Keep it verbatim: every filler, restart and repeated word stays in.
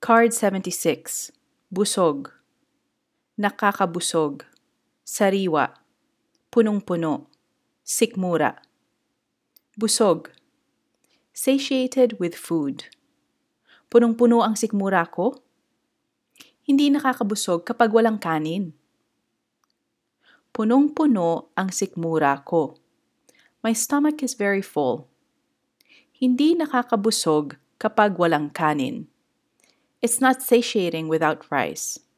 Card seventy-six. Busog. Nakakabusog. Sariwa. Punong-puno. Sikmura. Busog. Satiated with food. Punong-puno ang sikmura ko? Hindi nakakabusog kapag walang kanin. Punong-puno ang sikmura ko. My stomach is very full. Hindi nakakabusog kapag walang kanin. It's not satiating without rice.